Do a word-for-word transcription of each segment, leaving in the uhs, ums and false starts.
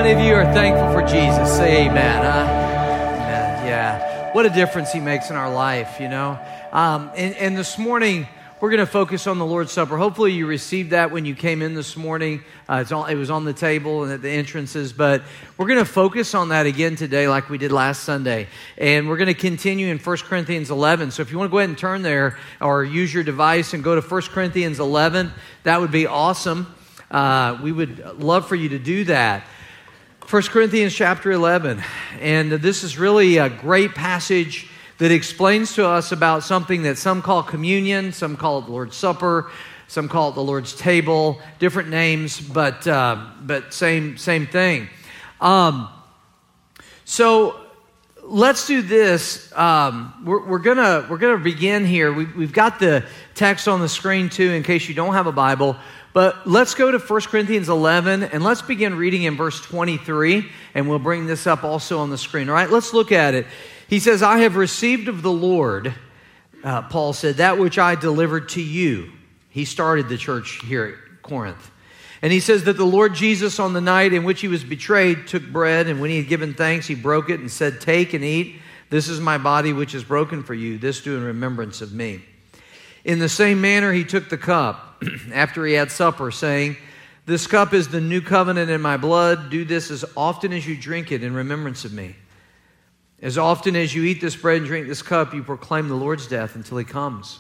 many of you are thankful for Jesus? Say amen, huh? Amen, yeah. What a difference he makes in our life, you know? Um, and, and this morning, we're going to focus on the Lord's Supper. Hopefully you received that when you came in this morning. Uh, it's all, it was on the table and at the entrances, but we're going to focus on that again today like we did last Sunday. And we're going to continue in First Corinthians eleven. So if you want to go ahead and turn there or use your device and go to First Corinthians eleven, that would be awesome. Uh, we would love for you to do that. First Corinthians chapter eleven, and this is really a great passage that explains to us about something that some call communion, some call it the Lord's Supper, some call it the Lord's table, different names, but uh, but same same thing. Um, so let's do this. Um, we're, we're gonna we're gonna begin here. We, we've got the text on the screen too, in case you don't have a Bible. But let's go to First Corinthians eleven, and let's begin reading in verse twenty-three, and we'll bring this up also on the screen. All right, let's look at it. He says, I have received of the Lord, uh, Paul said, that which I delivered to you. He started the church here at Corinth. And he says that the Lord Jesus, on the night in which he was betrayed, took bread, and when he had given thanks, he broke it and said, take and eat. This is my body which is broken for you. This do in remembrance of me. In the same manner, he took the cup after he had supper, saying, this cup is the new covenant in my blood. Do this as often as you drink it in remembrance of me. As often as you eat this bread and drink this cup, you proclaim the Lord's death until he comes.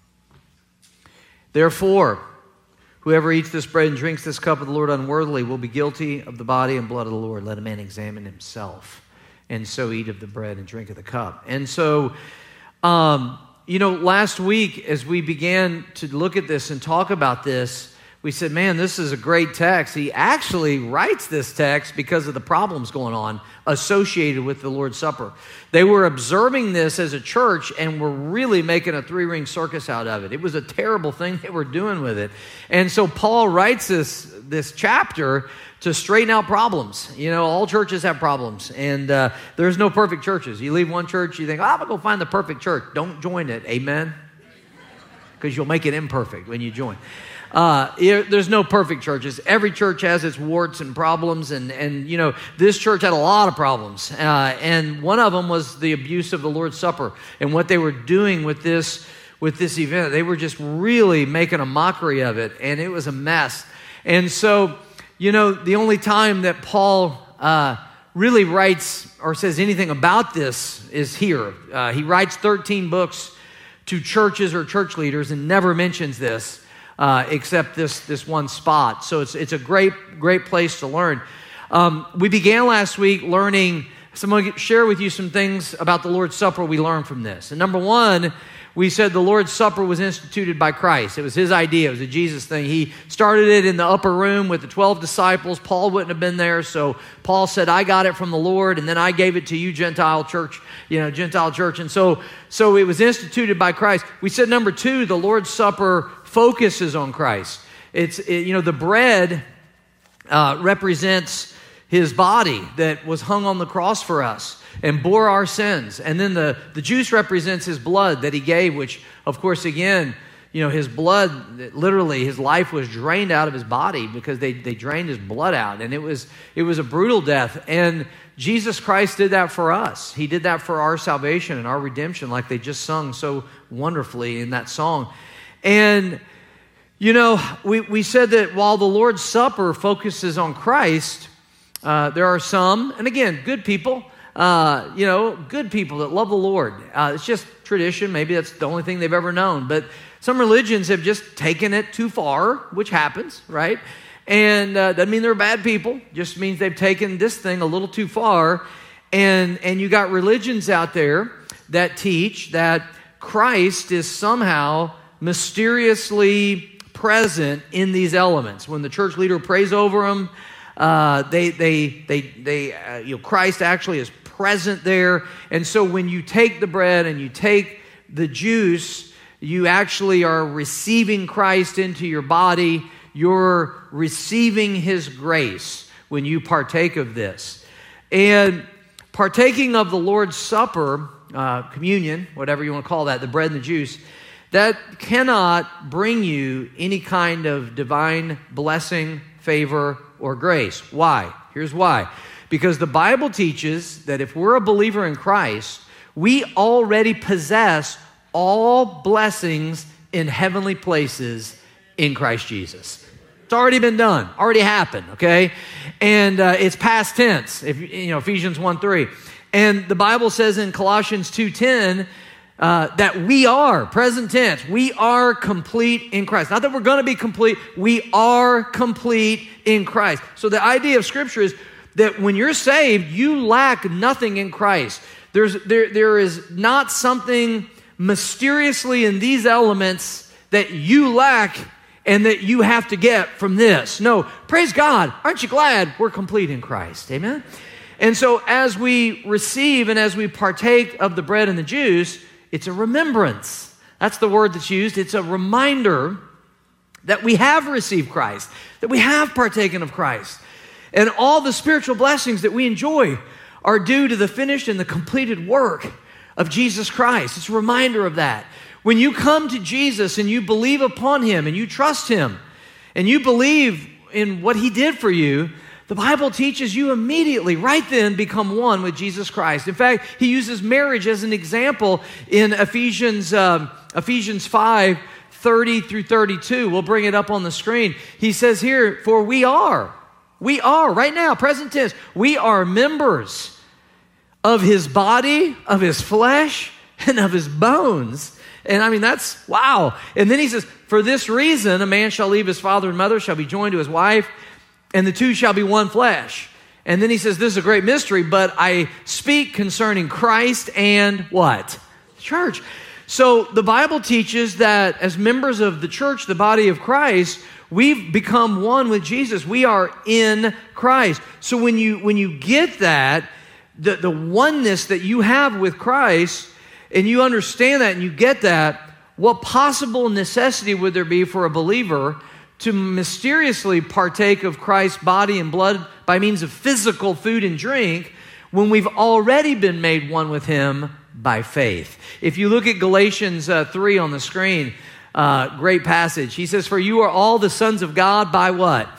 Therefore, whoever eats this bread and drinks this cup of the Lord unworthily will be guilty of the body and blood of the Lord. Let a man examine himself, and so eat of the bread and drink of the cup. And so, um, you know, last week as we began to look at this and talk about this, we said, man, this is a great text. He actually writes this text because of the problems going on associated with the Lord's Supper. They were observing this as a church and were really making a three-ring circus out of it. It was a terrible thing they were doing with it. And so Paul writes this, this chapter to straighten out problems. You know, all churches have problems, and uh, there's no perfect churches. You leave one church, you think, oh, I'm going to go find the perfect church. Don't join it. Amen? Because you'll make it imperfect when you join. Uh, there's no perfect churches. Every church has its warts and problems, and, and you know, this church had a lot of problems. Uh, and one of them was the abuse of the Lord's Supper and what they were doing with this, with this event. They were just really making a mockery of it, and it was a mess. And so, you know, the only time that Paul uh, really writes or says anything about this is here. Uh, he writes thirteen books to churches or church leaders and never mentions this. Uh, except this this one spot. So it's it's a great, great place to learn. Um, we began last week learning, someone share with you some things about the Lord's Supper we learned from this. And number one, we said the Lord's Supper was instituted by Christ. It was his idea. It was a Jesus thing. He started it in the upper room with the twelve disciples. Paul wouldn't have been there, so Paul said, I got it from the Lord, and then I gave it to you, Gentile church, you know, Gentile church. And so, so it was instituted by Christ. We said number two, the Lord's Supper focuses on Christ. It's, it, you know, the bread uh, represents his body that was hung on the cross for us and bore our sins. And then the, the juice represents his blood that he gave, which, of course, again, you know, his blood, literally, his life was drained out of his body because they, they drained his blood out. And it was, it was a brutal death. And Jesus Christ did that for us. He did that for our salvation and our redemption, like they just sung so wonderfully in that song. And, you know, we, we said that while the Lord's Supper focuses on Christ, uh, there are some, and again, good people, uh, you know, good people that love the Lord. Uh, it's just tradition. Maybe that's the only thing they've ever known. But some religions have just taken it too far, which happens, right? And uh, doesn't mean they're bad people. Just means they've taken this thing a little too far. And, and you got religions out there that teach that Christ is somehow mysteriously present in these elements. When the church leader prays over them, uh, they, they, they, they, uh, you know, Christ actually is present there. And so when you take the bread and you take the juice, you actually are receiving Christ into your body. You're receiving his grace when you partake of this. And partaking of the Lord's Supper, uh, communion, whatever you want to call that, the bread and the juice, that cannot bring you any kind of divine blessing, favor, or grace. Why? Here's why. Because the Bible teaches that if we're a believer in Christ, we already possess all blessings in heavenly places in Christ Jesus. It's already been done, already happened, okay? And uh, it's past tense, if you know, Ephesians one three. And the Bible says in Colossians two ten uh, that we are, present tense, we are complete in Christ. Not that we're going to be complete, we are complete in Christ. So the idea of Scripture is that when you're saved, you lack nothing in Christ. There's, there, there is not something mysteriously in these elements that you lack and that you have to get from this. No, praise God. Aren't you glad we're complete in Christ? Amen? And so as we receive and as we partake of the bread and the juice, it's a remembrance. That's the word that's used. It's a reminder that we have received Christ, that we have partaken of Christ. And all the spiritual blessings that we enjoy are due to the finished and the completed work of Jesus Christ. It's a reminder of that. When you come to Jesus and you believe upon Him and you trust Him and you believe in what He did for you, the Bible teaches you immediately, right then, become one with Jesus Christ. In fact, He uses marriage as an example in Ephesians, um, Ephesians five, thirty through thirty-two. We'll bring it up on the screen. He says here, for we are, we are, right now, present tense, we are members of His body, of His flesh, and of His bones. And I mean, that's, wow. And then he says, for this reason, a man shall leave his father and mother, shall be joined to his wife, and the two shall be one flesh. And then he says, this is a great mystery, but I speak concerning Christ and what? The church. So the Bible teaches that as members of the church, the body of Christ, we've become one with Jesus. We are in Christ. So when you, when you get that, the, the oneness that you have with Christ, and you understand that and you get that, what possible necessity would there be for a believer to mysteriously partake of Christ's body and blood by means of physical food and drink when we've already been made one with Him by faith? If you look at Galatians uh, three on the screen, uh, great passage. He says, for you are all the sons of God by what?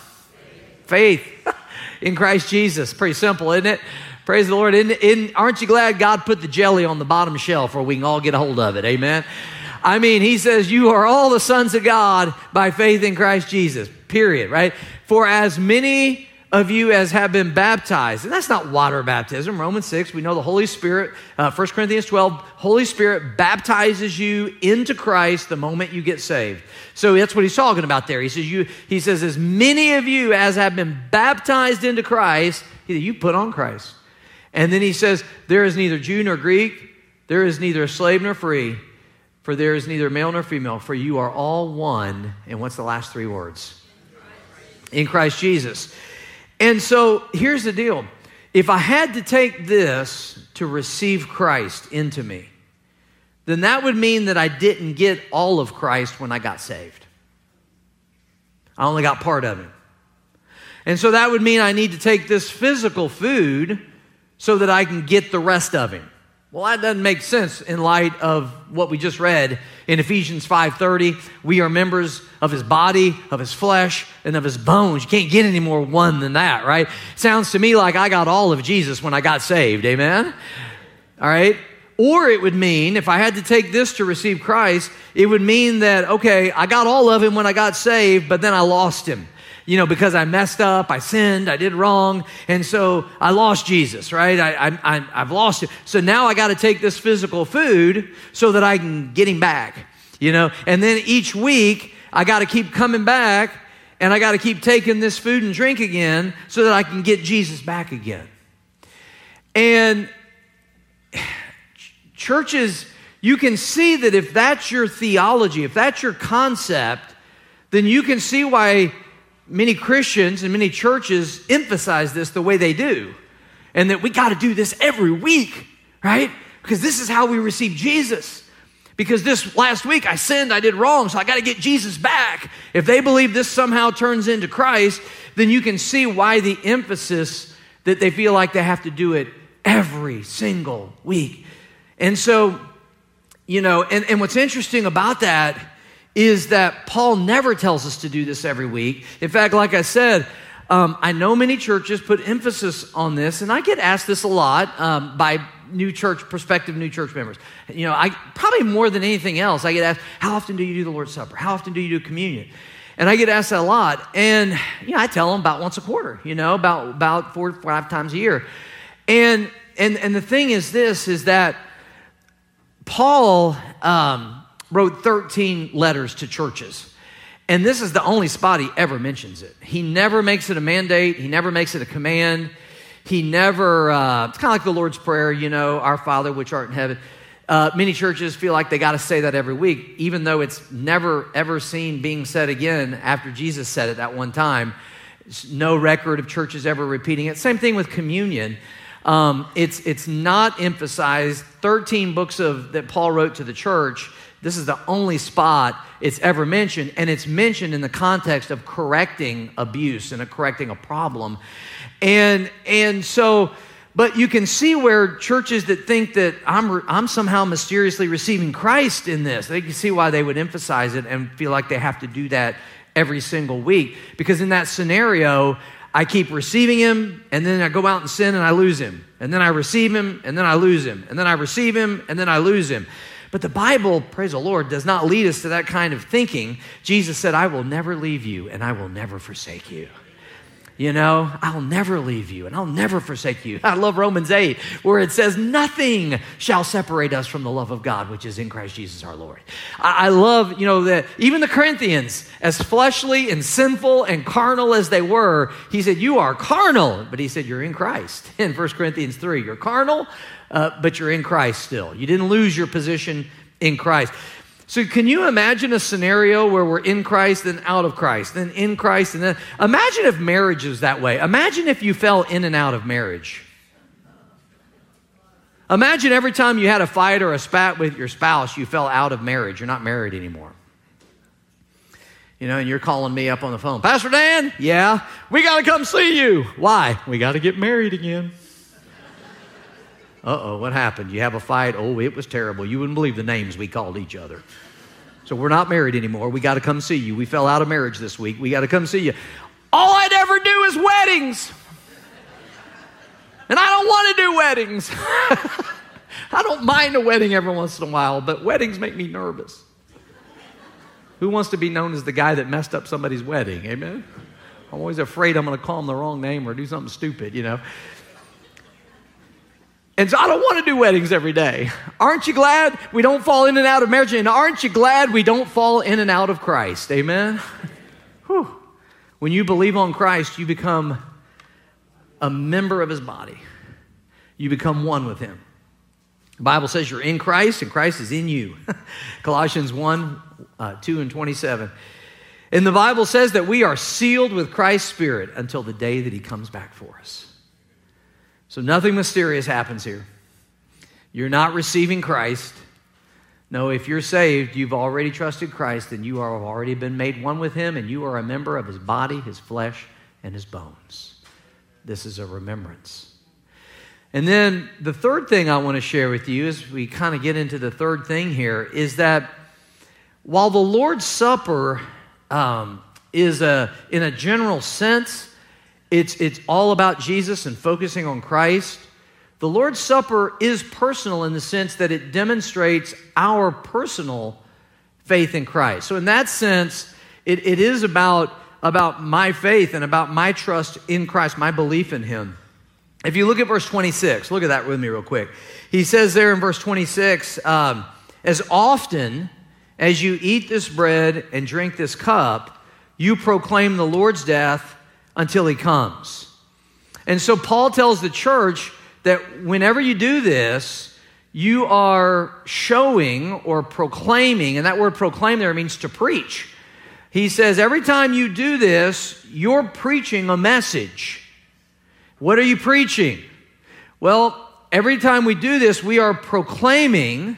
Faith, faith in Christ Jesus. Pretty simple, isn't it? Praise the Lord. Isn't, isn't, aren't you glad God put the jelly on the bottom shelf where we can all get a hold of it? Amen. I mean, He says, you are all the sons of God by faith in Christ Jesus, period, right? For as many of you as have been baptized, and that's not water baptism. Romans six, we know the Holy Spirit, uh, First Corinthians twelve, Holy Spirit baptizes you into Christ the moment you get saved. So that's what he's talking about there. He says, you, he says, as many of you as have been baptized into Christ, you put on Christ. And then he says, there is neither Jew nor Greek, there is neither slave nor free, for there is neither male nor female, for you are all one. And what's the last three words? In Christ Jesus. And so here's the deal. If I had to take this to receive Christ into me, then that would mean that I didn't get all of Christ when I got saved. I only got part of Him. And so that would mean I need to take this physical food so that I can get the rest of Him. Well, that doesn't make sense in light of what we just read in Ephesians five thirty. We are members of His body, of His flesh, and of His bones. You can't get any more one than that, right? Sounds to me like I got all of Jesus when I got saved, amen? All right? Or it would mean, if I had to take this to receive Christ, it would mean that, okay, I got all of Him when I got saved, but then I lost Him. You know, because I messed up, I sinned, I did wrong, and so I lost Jesus, right? I, I, I, I've lost Him. So now I got to take this physical food so that I can get Him back, you know? And then each week, I got to keep coming back, and I got to keep taking this food and drink again so that I can get Jesus back again. And churches, you can see that if that's your theology, if that's your concept, then you can see why many Christians and many churches emphasize this the way they do. And that we got to do this every week, right? Because this is how we receive Jesus. Because this last week I sinned, I did wrong, so I got to get Jesus back. If they believe this somehow turns into Christ, then you can see why the emphasis that they feel like they have to do it every single week. And so, you know, and, and what's interesting about that is that Paul never tells us to do this every week. In fact, like I said, um, I know many churches put emphasis on this, and I get asked this a lot um, by new church, prospective new church members. You know, I probably more than anything else, I get asked, how often do you do the Lord's Supper? How often do you do communion? And I get asked that a lot. And, you know, I tell them about once a quarter, you know, about, about four, five times a year. And, and, and the thing is this, is that Paul um, wrote thirteen letters to churches. And this is the only spot he ever mentions it. He never makes it a mandate. He never makes it a command. He never, uh, it's kind of like the Lord's Prayer, you know, our Father which art in heaven. Uh, many churches feel like they got to say that every week, even though it's never, ever seen being said again after Jesus said it that one time. There's no record of churches ever repeating it. Same thing with communion. Um, it's, it's not emphasized. thirteen books of that Paul wrote to the church. This is the only spot it's ever mentioned, and it's mentioned in the context of correcting abuse and a correcting a problem. And and so, but you can see where churches that think that I'm I'm somehow mysteriously receiving Christ in this, they can see why they would emphasize it and feel like they have to do that every single week. Because in that scenario, I keep receiving him, and then I go out and sin and I lose him. And then I receive him, and then I lose him. And then I receive him, and then I lose him. But the Bible, praise the Lord, does not lead us to that kind of thinking. Jesus said, I will never leave you and I will never forsake you. You know, I'll never leave you and I'll never forsake you. I love Romans eight, where it says, nothing shall separate us from the love of God, which is in Christ Jesus our Lord. I, I love, you know, that even the Corinthians, as fleshly and sinful and carnal as they were, he said, you are carnal. But he said, you're in Christ. In First Corinthians three, you're carnal, Uh, but you're in Christ still. You didn't lose your position in Christ. So can you imagine a scenario where we're in Christ, then out of Christ, then in Christ, and then... Imagine if marriage is that way. Imagine if you fell in and out of marriage. Imagine every time you had a fight or a spat with your spouse, you fell out of marriage. You're not married anymore. You know, and you're calling me up on the phone. Pastor Dan? Yeah? We got to come see you. Why? We got to get married again. Uh-oh, what happened? You have a fight? Oh, it was terrible. You wouldn't believe the names we called each other. So we're not married anymore. We got to come see you. We fell out of marriage this week. We got to come see you. All I'd ever do is weddings. And I don't want to do weddings. I don't mind a wedding every once in a while, but weddings make me nervous. Who wants to be known as the guy that messed up somebody's wedding? Amen? I'm always afraid I'm going to call them the wrong name or do something stupid, you know. And so I don't want to do weddings every day. Aren't you glad we don't fall in and out of marriage? And aren't you glad we don't fall in and out of Christ? Amen? Whew. When you believe on Christ, you become a member of his body. You become one with him. The Bible says you're in Christ and Christ is in you. Colossians one, uh, two and twenty-seven. And the Bible says that we are sealed with Christ's Spirit until the day that he comes back for us. So nothing mysterious happens here. You're not receiving Christ. No, if you're saved, you've already trusted Christ, and you have already been made one with him, and you are a member of his body, his flesh, and his bones. This is a remembrance. And then the third thing I want to share with you as we kind of get into the third thing here is that while the Lord's Supper um, is a, in a general sense, It's, it's all about Jesus and focusing on Christ. The Lord's Supper is personal in the sense that it demonstrates our personal faith in Christ. So in that sense, it, it is about, about my faith and about my trust in Christ, my belief in him. If you look at verse twenty-six, look at that with me real quick. He says there in verse twenty-six, um, as often as you eat this bread and drink this cup, you proclaim the Lord's death until he comes. And so Paul tells the church that whenever you do this, you are showing or proclaiming, and that word proclaim there means to preach. He says every time you do this, you're preaching a message. What are you preaching? Well, every time we do this, we are proclaiming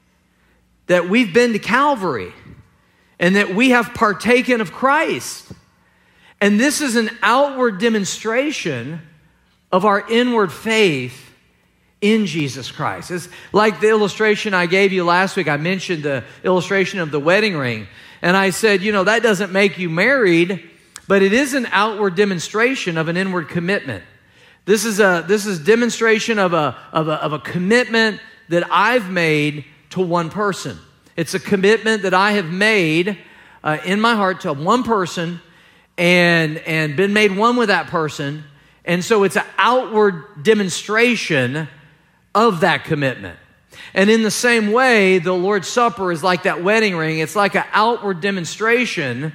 that we've been to Calvary and that we have partaken of Christ. And this is an outward demonstration of our inward faith in Jesus Christ. It's like the illustration I gave you last week. I mentioned the illustration of the wedding ring. And I said, you know, that doesn't make you married, but it is an outward demonstration of an inward commitment. This is a this is demonstration of a of a of a commitment that I've made to one person. It's a commitment that I have made uh, in my heart to one person, and and been made one with that person, and so it's an outward demonstration of that commitment. And in the same way, the Lord's Supper is like that wedding ring. It's like an outward demonstration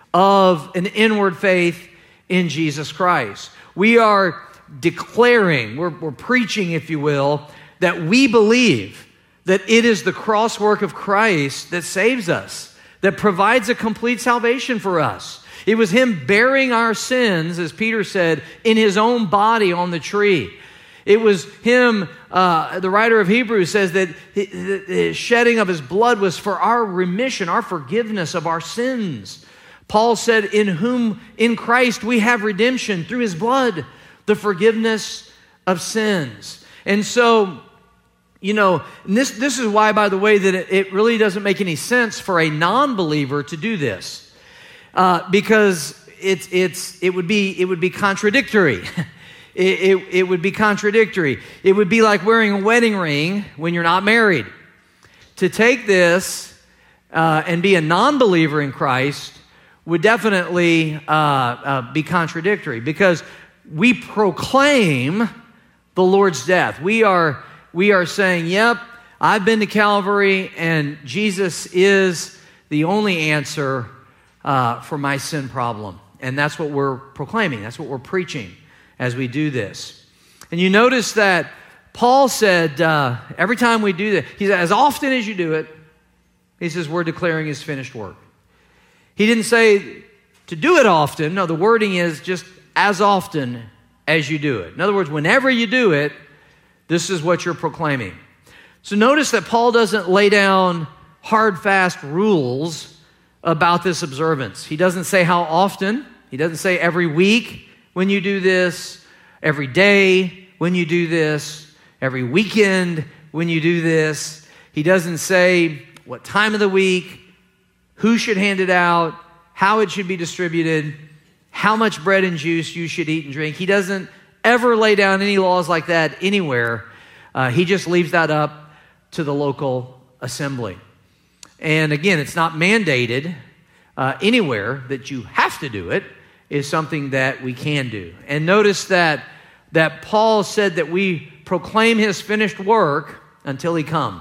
of an inward faith in Jesus Christ. We are declaring, we're, we're preaching, if you will, that we believe that it is the cross work of Christ that saves us, that provides a complete salvation for us. It was Him bearing our sins, as Peter said, in His own body on the tree. It was Him, uh, the writer of Hebrews says that the shedding of His blood was for our remission, our forgiveness of our sins. Paul said, in whom, in Christ, we have redemption through His blood, the forgiveness of sins. And so, you know, this, this is why, by the way, that it, it really doesn't make any sense for a non-believer to do this. Uh, because it's, it's, it would be, it would be contradictory. It, it, it would be contradictory. It would be like wearing a wedding ring when you're not married. To take this uh, and be a non-believer in Christ would definitely uh, uh, be contradictory, because we proclaim the Lord's death. We are, we are saying, yep, I've been to Calvary, and Jesus is the only answer uh, for my sin problem. And that's what we're proclaiming. That's what we're preaching as we do this. And you notice that Paul said, uh, every time we do that, he said, as often as you do it, he says, we're declaring His finished work. He didn't say to do it often. No, the wording is just as often as you do it. In other words, whenever you do it, this is what you're proclaiming. So notice that Paul doesn't lay down hard, fast rules about this observance. He doesn't say how often. He doesn't say every week when you do this, every day when you do this, every weekend when you do this. He doesn't say what time of the week, who should hand it out, how it should be distributed, how much bread and juice you should eat and drink. He doesn't ever lay down any laws like that anywhere. Uh, he just leaves that up to the local assembly. And again, it's not mandated uh, anywhere that you have to do it. Is something that we can do. And notice that, that Paul said that we proclaim His finished work until He come,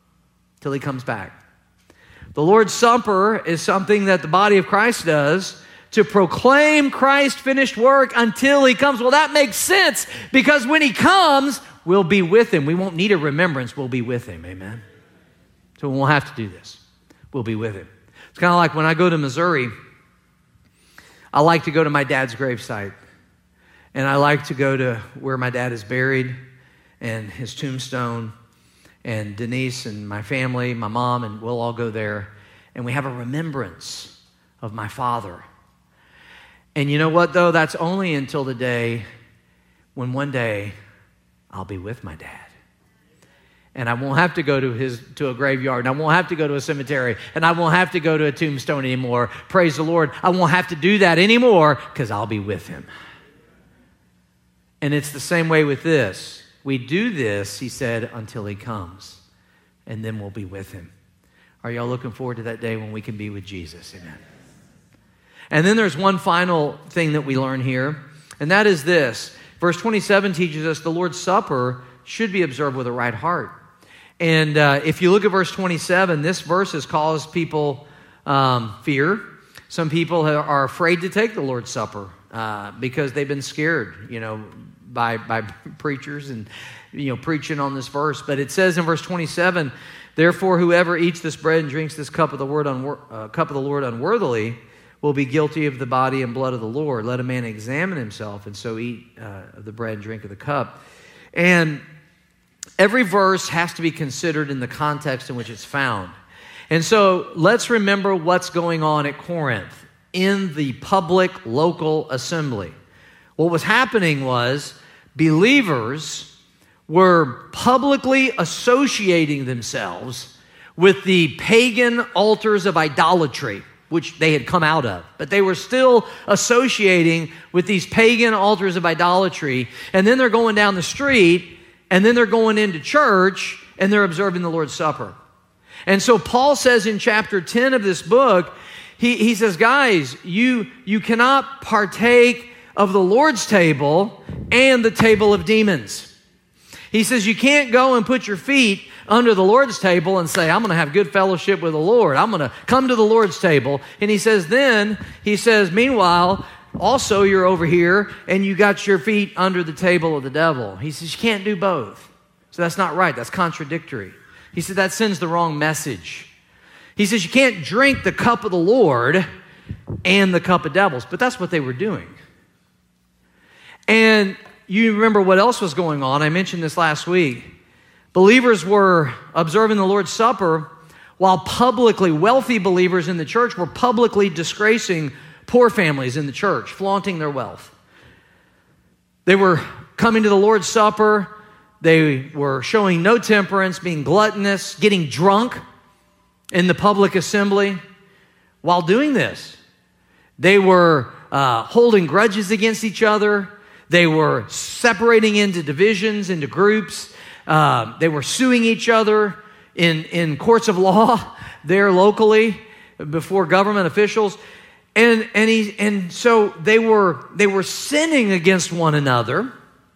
till He comes back. The Lord's Supper is something that the body of Christ does to proclaim Christ's finished work until He comes. Well, that makes sense, because when He comes, we'll be with Him. We won't need a remembrance. We'll be with Him. Amen? So we won't have to do this. We'll be with Him. It's kind of like when I go to Missouri, I like to go to my dad's gravesite, and I like to go to where my dad is buried and his tombstone, and Denise and my family, my mom, and we'll all go there, and we have a remembrance of my father. And you know what, though? That's only until the day when one day I'll be with my dad. And I won't have to go to his to a graveyard, and I won't have to go to a cemetery, and I won't have to go to a tombstone anymore. Praise the Lord. I won't have to do that anymore, because I'll be with Him. And it's the same way with this. We do this, he said, until He comes, and then we'll be with Him. Are y'all looking forward to that day when we can be with Jesus? Amen. And then there's one final thing that we learn here, and that is this. Verse twenty-seven teaches us the Lord's Supper should be observed with a right heart. And uh, if you look at verse twenty-seven, this verse has caused people um, fear. Some people are afraid to take the Lord's Supper uh, because they've been scared, you know, by by preachers and, you know, preaching on this verse. But it says in verse twenty-seven, therefore, whoever eats this bread and drinks this cup of the word unwor- uh, cup of the Lord unworthily will be guilty of the body and blood of the Lord. Let a man examine himself, and so eat uh, of the bread and drink of the cup. And every verse has to be considered in the context in which it's found. And so let's remember what's going on at Corinth in the public local assembly. What was happening was believers were publicly associating themselves with the pagan altars of idolatry. which they had come out of. But they were still associating with these pagan altars of idolatry. And then they're going down the street, and then they're going into church, and they're observing the Lord's Supper. And so Paul says in chapter ten of this book, he, he says, guys, you, you cannot partake of the Lord's table and the table of demons. He says you can't go and put your feet under the Lord's table and say, I'm going to have good fellowship with the Lord. I'm going to come to the Lord's table. And he says, then, he says, meanwhile, also you're over here and you got your feet under the table of the devil. He says, you can't do both. So that's not right. That's contradictory. He said that sends the wrong message. He says you can't drink the cup of the Lord and the cup of devils. But that's what they were doing. And you remember what else was going on. I mentioned this last week. Believers were observing the Lord's Supper while publicly, wealthy believers in the church were publicly disgracing poor families in the church, flaunting their wealth. They were coming to the Lord's Supper. They were showing no temperance, being gluttonous, getting drunk in the public assembly. While doing this, they were uh, holding grudges against each other. They were separating into divisions, into groups. Uh, they were suing each other in, in courts of law there locally before government officials. And, and, he, and so they were, they were sinning against one another.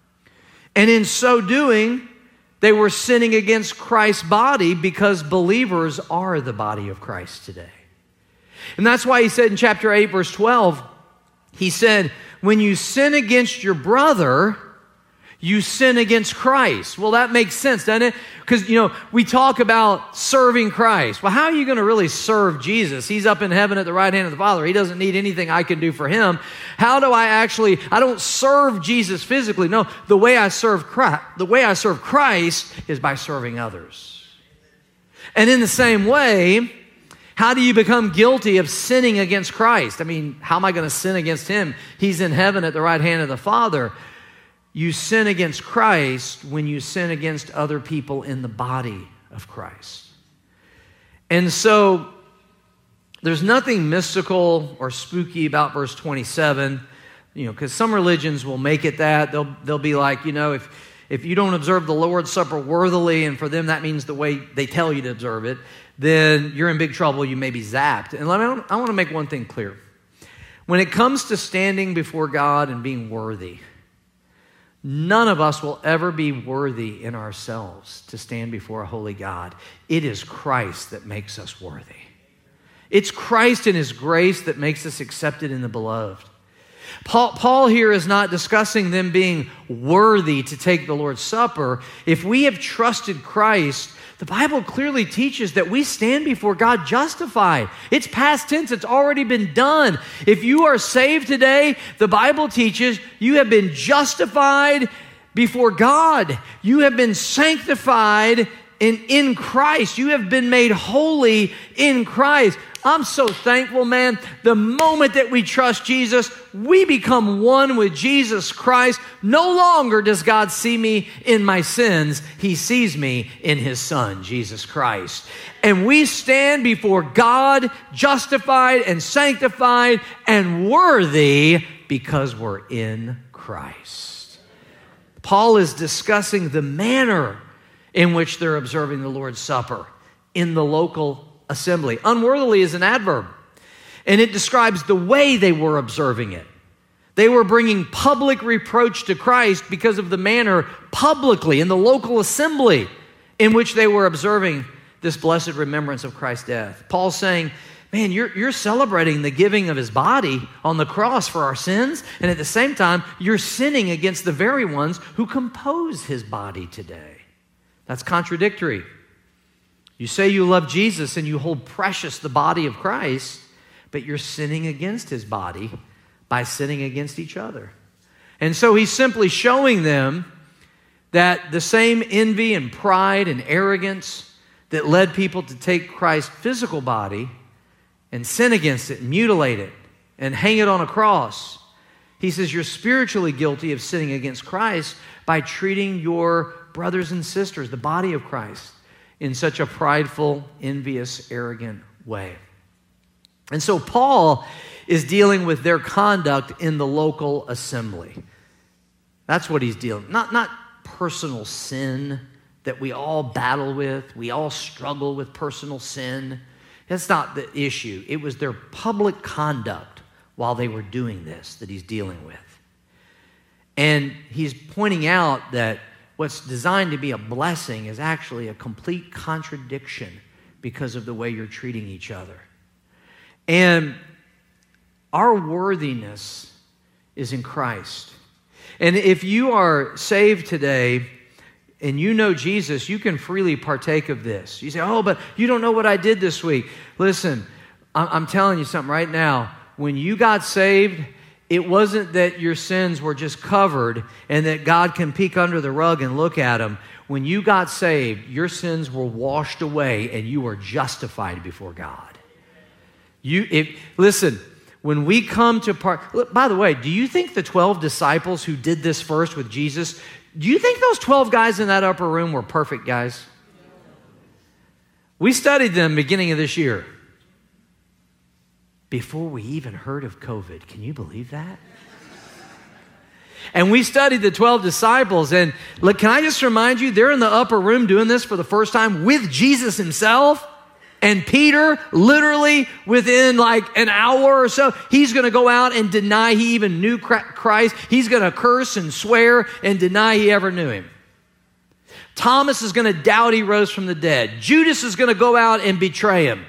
And in so doing, they were sinning against Christ's body because believers are the body of Christ today. And that's why he said in chapter eight, verse twelve, he said, when you sin against your brother, you sin against Christ. Well, that makes sense, doesn't it? Because, you know, we talk about serving Christ. Well, how are you going to really serve Jesus? He's up in heaven at the right hand of the Father. He doesn't need anything I can do for him. How do I actually, I don't serve Jesus physically. No, the way I serve Christ, the way I serve Christ is by serving others. And in the same way, how do you become guilty of sinning against Christ? I mean, how am I going to sin against him? He's in heaven at the right hand of the Father. You sin against Christ when you sin against other people in the body of Christ. And so there's nothing mystical or spooky about verse twenty-seven, you know, because some religions will make it that. They'll, they'll be like, you know, if, if you don't observe the Lord's Supper worthily, and for them that means the way they tell you to observe it, then you're in big trouble. You may be zapped. And I, I want to make one thing clear. When it comes to standing before God and being worthy, none of us will ever be worthy in ourselves to stand before a holy God. It is Christ that makes us worthy. It's Christ and his grace that makes us accepted in the beloved. Paul, Paul here is not discussing them being worthy to take the Lord's Supper. If we have trusted Christ, the Bible clearly teaches that we stand before God justified. It's past tense. It's already been done. If you are saved today, the Bible teaches you have been justified before God. You have been sanctified in, in Christ. You have been made holy in Christ. I'm so thankful, man. The moment that we trust Jesus, we become one with Jesus Christ. No longer does God see me in my sins. He sees me in his Son, Jesus Christ. And we stand before God justified and sanctified and worthy because we're in Christ. Paul is discussing the manner in which they're observing the Lord's Supper in the local assembly. Unworthily is an adverb, and it describes the way they were observing it. They were bringing public reproach to Christ because of the manner publicly in the local assembly in which they were observing this blessed remembrance of Christ's death. Paul's saying, man, you're, you're celebrating the giving of his body on the cross for our sins, and at the same time, you're sinning against the very ones who compose his body today. That's contradictory. You say you love Jesus and you hold precious the body of Christ, but you're sinning against his body by sinning against each other. And so he's simply showing them that the same envy and pride and arrogance that led people to take Christ's physical body and sin against it and mutilate it and hang it on a cross, he says you're spiritually guilty of sinning against Christ by treating your brothers and sisters, the body of Christ, in such a prideful, envious, arrogant way. And so Paul is dealing with their conduct in the local assembly. That's what he's dealing with. Not, not personal sin that we all battle with. We all struggle with personal sin. That's not the issue. It was their public conduct while they were doing this that he's dealing with. And he's pointing out that what's designed to be a blessing is actually a complete contradiction because of the way you're treating each other. And our worthiness is in Christ. And if you are saved today and you know Jesus, you can freely partake of this. You say, oh, but you don't know what I did this week. Listen, I'm telling you something right now. When you got saved, it wasn't that your sins were just covered and that God can peek under the rug and look at them. When you got saved, your sins were washed away and you were justified before God. You, if, listen, when we come to part, look, by the way, do you think the twelve disciples who did this first with Jesus, do you think those twelve guys in that upper room were perfect guys? We studied them beginning of this year. Before we even heard of COVID. Can you believe that? And we studied the twelve disciples. And look, can I just remind you, they're in the upper room doing this for the first time with Jesus himself. And Peter, literally within like an hour or so, he's going to go out and deny he even knew Christ. He's going to curse and swear and deny he ever knew him. Thomas is going to doubt he rose from the dead. Judas is going to go out and betray him.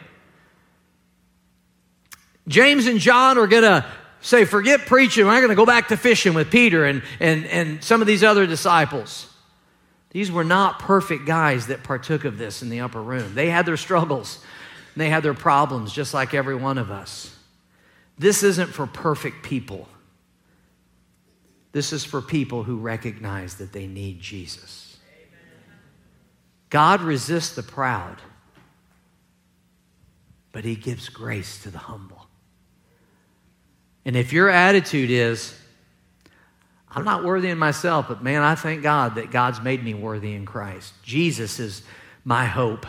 James and John are going to say, forget preaching. We're going to go back to fishing with Peter and, and, and some of these other disciples. These were not perfect guys that partook of this in the upper room. They had their struggles. And they had their problems just like every one of us. This isn't for perfect people. This is for people who recognize that they need Jesus. God resists the proud, but he gives grace to the humble. And if your attitude is, I'm not worthy in myself, but man, I thank God that God's made me worthy in Christ. Jesus is my hope.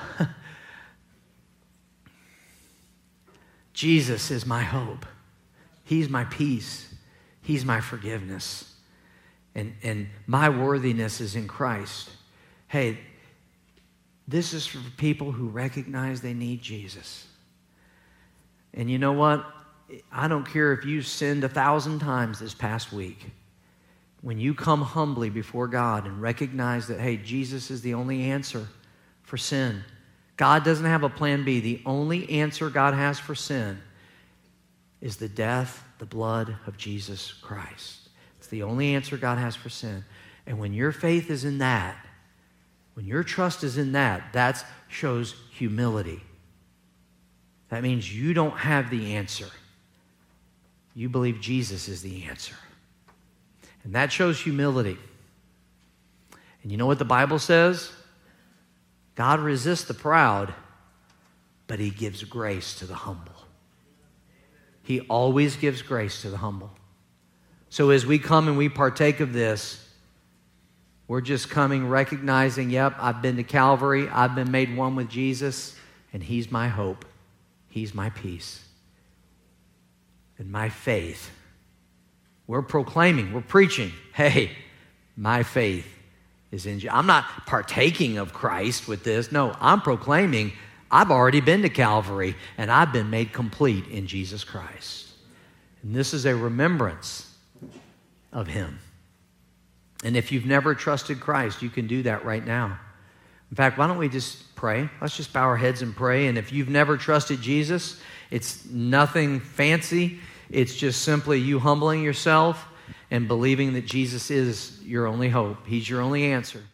Jesus is my hope. He's my peace. He's my forgiveness. And, and my worthiness is in Christ. Hey, this is for people who recognize they need Jesus. And you know what? I don't care if you sinned a thousand times this past week. When you come humbly before God and recognize that, hey, Jesus is the only answer for sin. God doesn't have a plan B. The only answer God has for sin is the death, the blood of Jesus Christ. It's the only answer God has for sin. And when your faith is in that, when your trust is in that, that shows humility. That means you don't have the answer. You believe Jesus is the answer. And that shows humility. And you know what the Bible says? God resists the proud, but he gives grace to the humble. He always gives grace to the humble. So as we come and we partake of this, we're just coming recognizing, yep, I've been to Calvary, I've been made one with Jesus, and he's my hope. He's my peace. And my faith. We're proclaiming, we're preaching, hey, my faith is in Jesus. I'm not partaking of Christ with this. No, I'm proclaiming I've already been to Calvary and I've been made complete in Jesus Christ. And this is a remembrance of him. And if you've never trusted Christ, you can do that right now. In fact, why don't we just pray? Let's just bow our heads and pray. And if you've never trusted Jesus, it's nothing fancy. It's just simply you humbling yourself and believing that Jesus is your only hope. He's your only answer.